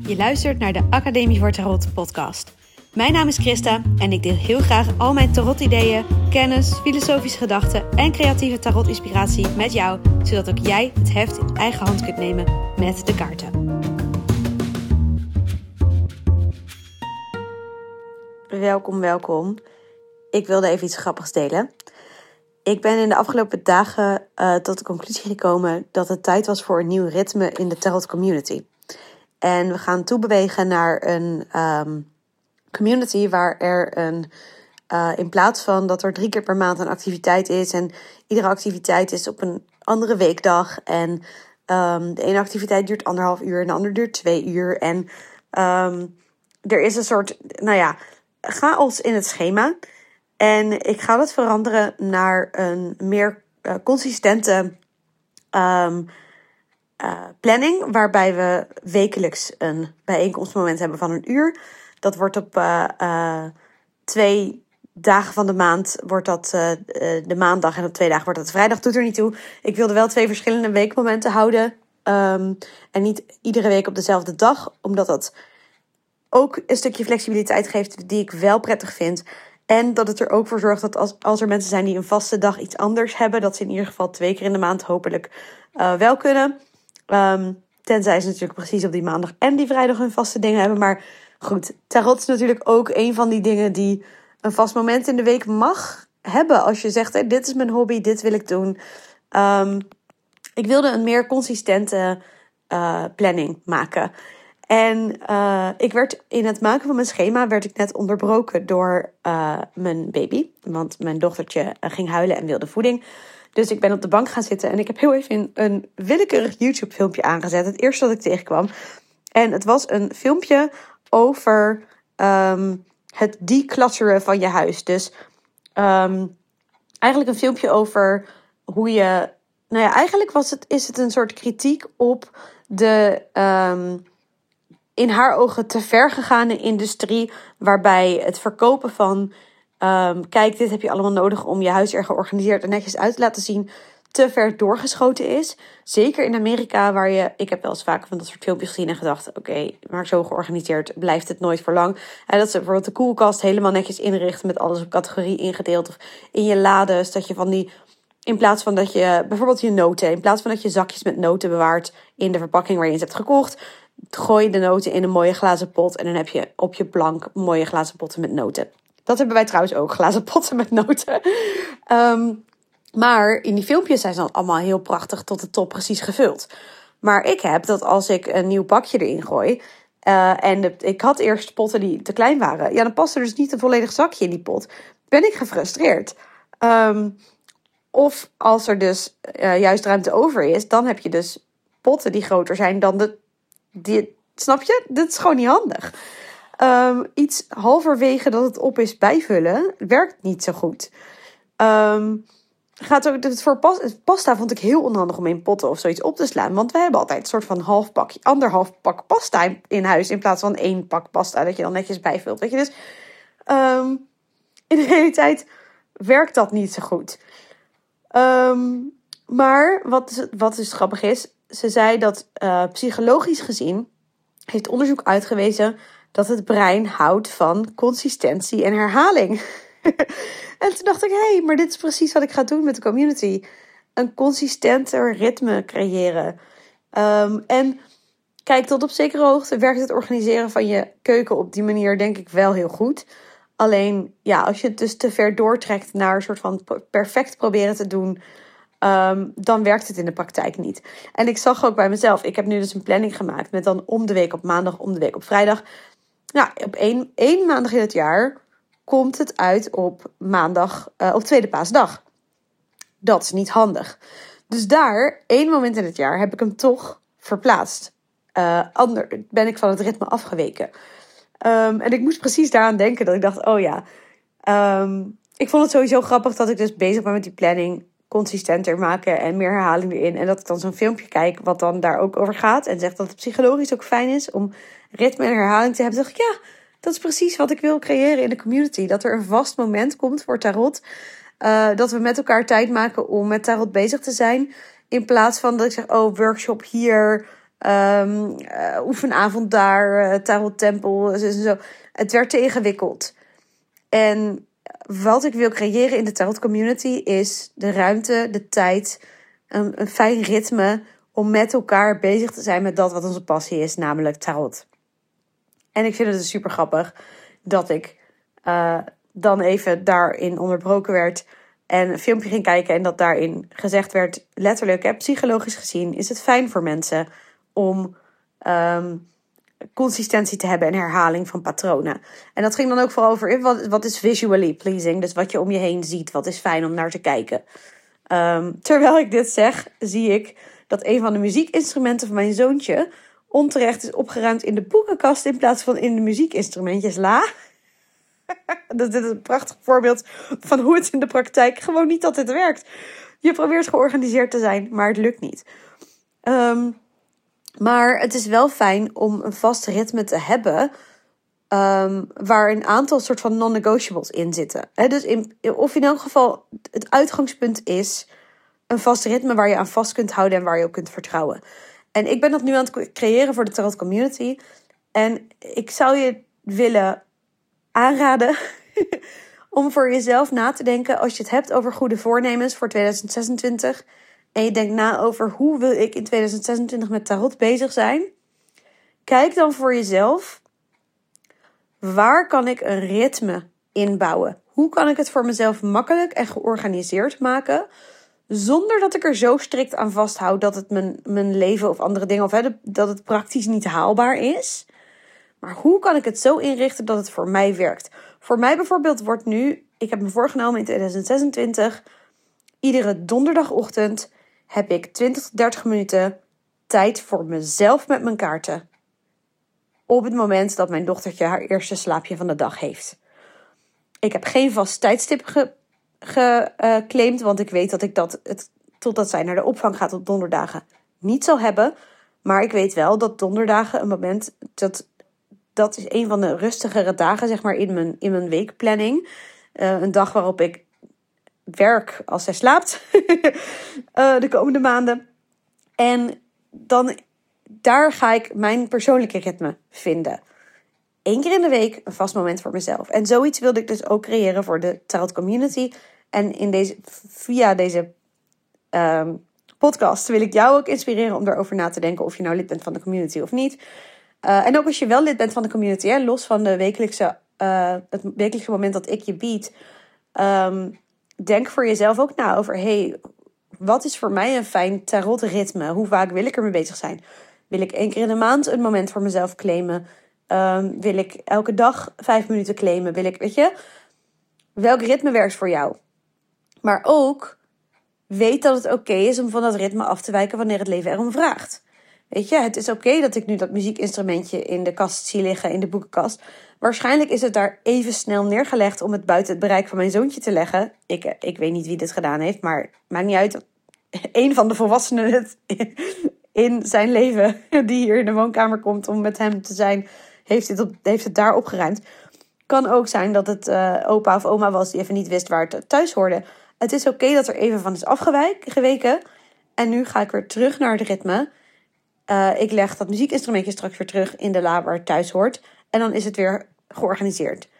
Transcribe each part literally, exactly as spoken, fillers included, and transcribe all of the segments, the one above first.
Je luistert naar de Academie voor Tarot podcast. Mijn naam is Christa en ik deel heel graag al mijn tarot-ideeën, kennis, filosofische gedachten en creatieve tarot-inspiratie met jou, zodat ook jij het heft in eigen hand kunt nemen met de kaarten. Welkom, welkom. Ik wilde even iets grappigs delen. Ik ben in de afgelopen dagen uh, tot de conclusie gekomen dat het tijd was voor een nieuw ritme in de tarot community. En we gaan toebewegen naar een um, community waar er een, uh, in plaats van dat er drie keer per maand een activiteit is. En iedere activiteit is op een andere weekdag. En um, de ene activiteit duurt anderhalf uur en de andere duurt twee uur. En um, er is een soort, nou ja, chaos in het schema. En ik ga dat veranderen naar een meer uh, consistente um, uh, planning. Waarbij we wekelijks een bijeenkomstmoment hebben van een uur. Dat wordt op uh, uh, twee dagen van de maand wordt dat uh, de maandag. En op twee dagen wordt dat vrijdag. Doet er niet toe. Ik wilde wel twee verschillende weekmomenten houden. Um, en niet iedere week op dezelfde dag. Omdat dat ook een stukje flexibiliteit geeft die ik wel prettig vind. En dat het er ook voor zorgt dat als, als er mensen zijn die een vaste dag iets anders hebben, dat ze in ieder geval twee keer in de maand hopelijk uh, wel kunnen. Um, tenzij ze natuurlijk precies op die maandag en die vrijdag hun vaste dingen hebben. Maar goed, tarot is natuurlijk ook een van die dingen die een vast moment in de week mag hebben. Als je zegt, hey, dit is mijn hobby, dit wil ik doen. Um, ik wilde een meer consistente uh, planning maken. En uh, ik werd in het maken van mijn schema werd ik net onderbroken door uh, mijn baby. Want mijn dochtertje uh, ging huilen en wilde voeding. Dus ik ben op de bank gaan zitten en ik heb heel even een willekeurig YouTube filmpje aangezet. Het eerste dat ik tegenkwam. En het was een filmpje over um, het declutteren van je huis. Dus um, eigenlijk een filmpje over hoe je... Nou ja, eigenlijk was het, is het een soort kritiek op de... Um, in haar ogen te ver gegaane industrie, waarbij het verkopen van, um, kijk, dit heb je allemaal nodig om je huis er georganiseerd en netjes uit te laten zien, te ver doorgeschoten is. Zeker in Amerika, waar je, ik heb wel eens vaker van dat soort filmpjes gezien en gedacht, oké, okay, maar zo georganiseerd blijft het nooit voor lang. En dat ze bijvoorbeeld de koelkast helemaal netjes inrichten met alles op categorie ingedeeld, of in je lades, dat je van die, in plaats van dat je, bijvoorbeeld je noten, in plaats van dat je zakjes met noten bewaart in de verpakking waar je iets hebt gekocht, gooi de noten in een mooie glazen pot en dan heb je op je plank mooie glazen potten met noten. Dat hebben wij trouwens ook, glazen potten met noten. Um, maar in die filmpjes zijn ze dan allemaal heel prachtig tot de top precies gevuld. Maar ik heb dat als ik een nieuw pakje erin gooi, uh, en de, ik had eerst potten die te klein waren, ja, dan past er dus niet een volledig zakje in die pot. Ben ik gefrustreerd. Um, of als er dus uh, juist ruimte over is, dan heb je dus potten die groter zijn dan de Die, snap je? Dit is gewoon niet handig. Um, iets halverwege dat het op is bijvullen werkt niet zo goed. Um, gaat ook, het voor pas, pasta vond ik heel onhandig om in potten of zoiets op te slaan. Want we hebben altijd een soort van half pakje, anderhalf pak pasta in, in huis. In plaats van één pak pasta dat je dan netjes bijvult. Weet je? Dus um, in de realiteit werkt dat niet zo goed. Um, maar wat, wat dus grappig is, ze zei dat uh, psychologisch gezien heeft onderzoek uitgewezen dat het brein houdt van consistentie en herhaling. En toen dacht ik, hé, hey, maar dit is precies wat ik ga doen met de community. Een consistenter ritme creëren. Um, en kijk, tot op zekere hoogte werkt het organiseren van je keuken op die manier denk ik wel heel goed. Alleen, ja, als je het dus te ver doortrekt naar een soort van perfect proberen te doen, Um, dan werkt het in de praktijk niet. En ik zag ook bij mezelf, ik heb nu dus een planning gemaakt met dan om de week op maandag, om de week op vrijdag. Nou, op één, één maandag in het jaar komt het uit op maandag, uh, op tweede paasdag. Dat is niet handig. Dus daar, één moment in het jaar, heb ik hem toch verplaatst. Uh, ander, ben ik van het ritme afgeweken. Um, en ik moest precies daaraan denken dat ik dacht, oh ja. Um, ik vond het sowieso grappig dat ik dus bezig ben met die planning consistenter maken en meer herhaling erin. En dat ik dan zo'n filmpje kijk wat dan daar ook over gaat. En zegt dat het psychologisch ook fijn is om ritme en herhaling te hebben. Dan dacht ik, ja, dat is precies wat ik wil creëren in de community. Dat er een vast moment komt voor tarot. Uh, dat we met elkaar tijd maken om met tarot bezig te zijn. In plaats van dat ik zeg, oh, workshop hier. Um, uh, oefenavond daar, uh, tarottempel, zo, zo. Het werd te ingewikkeld. En wat ik wil creëren in de tarot community is de ruimte, de tijd, een, een fijn ritme om met elkaar bezig te zijn met dat wat onze passie is, namelijk tarot. En ik vind het dus super grappig dat ik uh, dan even daarin onderbroken werd en een filmpje ging kijken en dat daarin gezegd werd, letterlijk, hè, psychologisch gezien is het fijn voor mensen om um, consistentie te hebben en herhaling van patronen. En dat ging dan ook vooral over wat, wat is visually pleasing, dus wat je om je heen ziet, wat is fijn om naar te kijken. Um, terwijl ik dit zeg, zie ik dat een van de muziekinstrumenten van mijn zoontje onterecht is opgeruimd in de boekenkast in plaats van in de muziekinstrumentjes la. Dus dit is een prachtig voorbeeld van hoe het in de praktijk gewoon niet altijd werkt. Je probeert georganiseerd te zijn, maar het lukt niet. Um, maar het is wel fijn om een vast ritme te hebben, Um, waar een aantal soort van non-negotiables in zitten. He, dus in, of in elk geval het uitgangspunt is een vast ritme waar je aan vast kunt houden en waar je op kunt vertrouwen. En ik ben dat nu aan het creëren voor de tarot community. En ik zou je willen aanraden om voor jezelf na te denken als je het hebt over goede voornemens voor tweeduizend zesentwintig. En je denkt na over hoe wil ik in tweeduizend zesentwintig met tarot bezig zijn. Kijk dan voor jezelf, waar kan ik een ritme inbouwen? Hoe kan ik het voor mezelf makkelijk en georganiseerd maken, zonder dat ik er zo strikt aan vasthoud dat het mijn, mijn leven of andere dingen, of hè, dat het praktisch niet haalbaar is. Maar hoe kan ik het zo inrichten dat het voor mij werkt? Voor mij bijvoorbeeld wordt nu, ik heb me voorgenomen in tweeduizend zesentwintig, iedere donderdagochtend heb ik twintig tot dertig minuten tijd voor mezelf met mijn kaarten. Op het moment dat mijn dochtertje haar eerste slaapje van de dag heeft. Ik heb geen vast tijdstip geclaimd, want ik weet dat ik dat, het, totdat zij naar de opvang gaat op donderdagen, niet zal hebben. Maar ik weet wel dat donderdagen een moment, dat, dat is een van de rustigere dagen zeg maar, in mijn, in mijn weekplanning. Uh, een dag waarop ik werk als zij slaapt uh, de komende maanden. En dan, daar ga ik mijn persoonlijke ritme vinden. Eén keer in de week een vast moment voor mezelf. En zoiets wilde ik dus ook creëren voor de tarot community. En in deze, via deze um, podcast wil ik jou ook inspireren om daarover na te denken of je nou lid bent van de community of niet. Uh, en ook als je wel lid bent van de community, hè, los van de wekelijkse, uh, het wekelijkse moment dat ik je bied. Um, denk voor jezelf ook na over, hey, wat is voor mij een fijn tarotritme? Hoe vaak wil ik ermee bezig zijn? Wil ik één keer in de maand een moment voor mezelf claimen? Um, wil ik elke dag vijf minuten claimen? Wil ik, weet je, welk ritme werkt voor jou? Maar ook, weet dat het oké okay is om van dat ritme af te wijken wanneer het leven erom vraagt. Weet je, het is oké okay dat ik nu dat muziekinstrumentje in de kast zie liggen, in de boekenkast. Waarschijnlijk is het daar even snel neergelegd om het buiten het bereik van mijn zoontje te leggen. Ik, ik weet niet wie dit gedaan heeft, maar maakt niet uit. Eén van de volwassenen het in zijn leven, die hier in de woonkamer komt om met hem te zijn, heeft het, op, heeft het daar opgeruimd. Kan ook zijn dat het uh, opa of oma was die even niet wist waar het thuis hoorde. Het is oké okay dat er even van is afgeweken. En nu ga ik weer terug naar het ritme. Uh, ik leg dat muziekinstrumentje straks weer terug in de la waar het thuis hoort. En dan is het weer georganiseerd.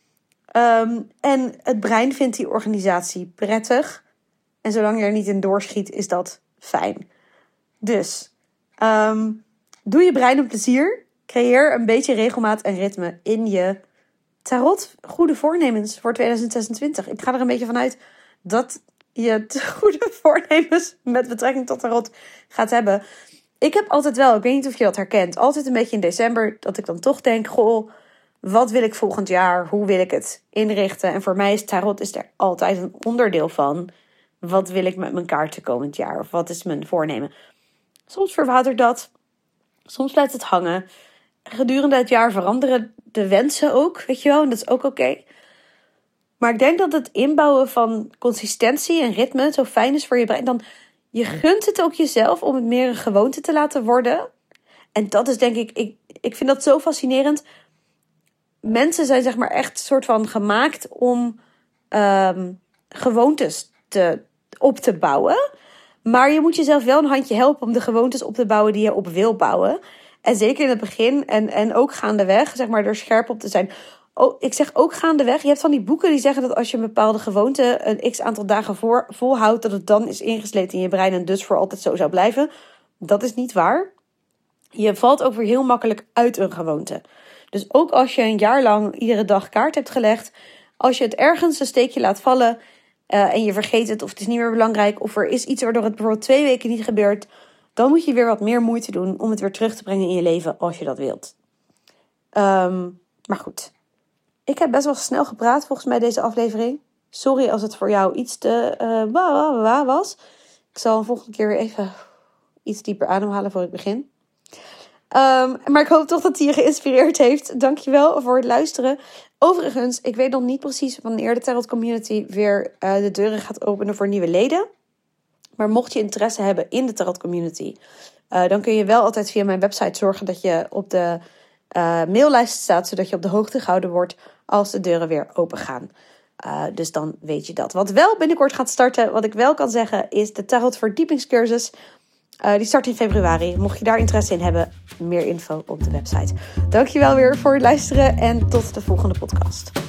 Um, en het brein vindt die organisatie prettig. En zolang je er niet in doorschiet, is dat fijn. Dus, um, doe je brein een plezier. Creëer een beetje regelmaat en ritme in je tarot. Goede voornemens voor tweeduizend zesentwintig. Ik ga er een beetje vanuit dat je goede voornemens met betrekking tot tarot gaat hebben. Ik heb altijd wel, ik weet niet of je dat herkent, altijd een beetje in december dat ik dan toch denk, goh, wat wil ik volgend jaar? Hoe wil ik het inrichten? En voor mij is tarot is er altijd een onderdeel van. Wat wil ik met mijn kaarten komend jaar? Of wat is mijn voornemen? Soms verwatert dat. Soms blijft het hangen. Gedurende het jaar veranderen de wensen ook, weet je wel. En dat is ook oké. Okay. Maar ik denk dat het inbouwen van consistentie en ritme zo fijn is voor je brein. Dan je gunt het ook jezelf om het meer een gewoonte te laten worden. En dat is denk ik, ik, ik vind dat zo fascinerend. Mensen zijn zeg maar echt soort van gemaakt om um, gewoontes te, op te bouwen. Maar je moet jezelf wel een handje helpen om de gewoontes op te bouwen die je op wil bouwen. En zeker in het begin en, en ook gaandeweg, zeg maar, er scherp op te zijn. Oh, ik zeg ook gaandeweg. Je hebt van die boeken die zeggen dat als je een bepaalde gewoonte een x aantal dagen voor, volhoudt, dat het dan is ingesleten in je brein en dus voor altijd zo zou blijven. Dat is niet waar. Je valt ook weer heel makkelijk uit een gewoonte. Dus ook als je een jaar lang iedere dag kaart hebt gelegd, als je het ergens een steekje laat vallen uh, en je vergeet het of het is niet meer belangrijk of er is iets waardoor het bijvoorbeeld twee weken niet gebeurt, dan moet je weer wat meer moeite doen om het weer terug te brengen in je leven als je dat wilt. Um, maar goed, ik heb best wel snel gepraat volgens mij deze aflevering. Sorry als het voor jou iets te uh, wa, wa, wa was. Ik zal een volgende keer weer even iets dieper ademhalen voor ik begin. Um, maar ik hoop toch dat hij je geïnspireerd heeft. Dankjewel voor het luisteren. Overigens, ik weet nog niet precies wanneer de Tarot Community weer uh, de deuren gaat openen voor nieuwe leden. Maar mocht je interesse hebben in de Tarot Community, uh, dan kun je wel altijd via mijn website zorgen dat je op de uh, maillijst staat, zodat je op de hoogte gehouden wordt als de deuren weer open gaan. Uh, dus dan weet je dat. Wat wel binnenkort gaat starten, wat ik wel kan zeggen, is de Tarot Verdiepingscursus. Uh, die start in februari. Mocht je daar interesse in hebben, meer info op de website. Dankjewel weer voor het luisteren en tot de volgende podcast.